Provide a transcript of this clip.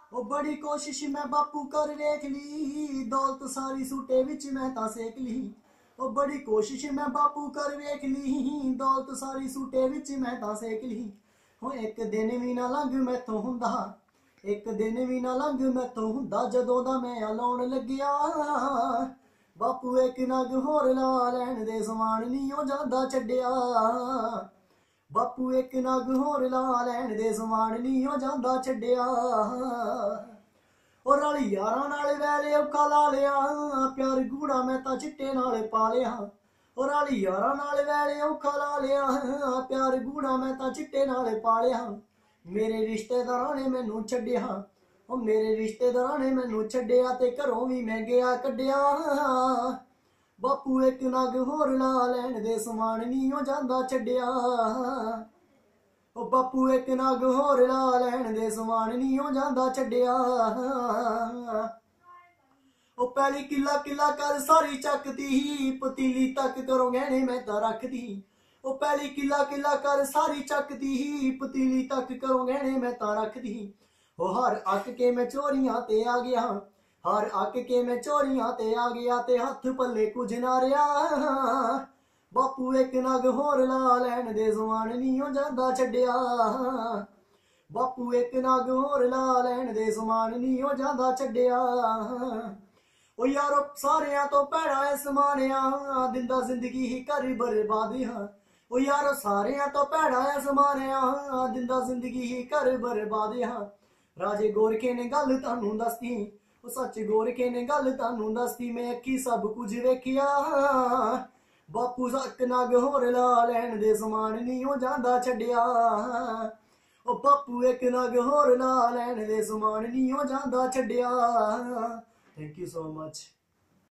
ओ बड़ी कोशिश मैं बापू कर वेख ली, दौलत सारी सूटे विच मैं तां सेक ली। ओ बड़ी कोशिश मैं बापू कर वेख ली, दौलत सारी सूटे विच मैं तां सेक ली। हो एक दिन भी ना लंघ मैथों हुंदा, एक दिन भी ना लंघ मैथों हुंदा, जदों दा मैं लाउण लग्गिया। बापू एक नग होर ला लैण दे, समान नी ओ जांदा छड्डिया। बापू एक नग होर ला लैण दे, समान नी ओ जांदा छड्डिया। ओ रल यारां नाल वैले औखा ला लिया, प्यार गूड़ा मैं तां चिट्टे नाल पा लिया। ओ रल यारां नाल वैले औखा ला लिया, प्यार गूड़ा मैं तां चिट्टे नाल पा लिया। मेरे रिश्तेदारां ने मैनू छड्डिया, ओ मेरे रिश्तेदारां ने मैनू छड्डिया, ते घरों भी मैं गया कड्डिया। बापू एक नग होर ला लैण दे, समान नी ओ जांदा छड्डिया। ओ बापू एक नग होर ला लैण दे, समान नी ओ जांदा छड्डिया। ओ पैली किला किला कर सारी चकदी, पतीली तक करो गहने मैं तां रखदी। ओ पैली किला किला कर सारी चकदी, पतीली तक करो गहने मैं तां रखदी। ओ हर अक के मैं चोरियां ते आ गया, हर अक के मैं चोरियां ते आ गया, ते हथ पल्ले कुछ ना रहा। बापू एक नग होर ला लैण दे, समान नी ओ जांदा छड्डिया। बापू एक नग होर ला लैण दे, समान नी ओ जांदा छड्डिया। ओ यारो सारियां तो भैड़ा ऐ समानिया, दिंदा जिंदगी ही कर बर्बादियां। ओ यारो सारियां तो भैड़ा ऐ समानिया, दिंदा जिंदगी ही कर बर्बादियां। राजे गोरखे ने गल तानू दसती, ओ सच गोरखे ने गल तानू दसती, मैं अखी सब कुछ वेखिया। बापू एक नग होर ला लैण दे, समान नी ओ जांदा छड्डिया। ओ बापू एक नग होर ला लैण दे, समान नी ओ जांदा छड्डिया। Thank you so much.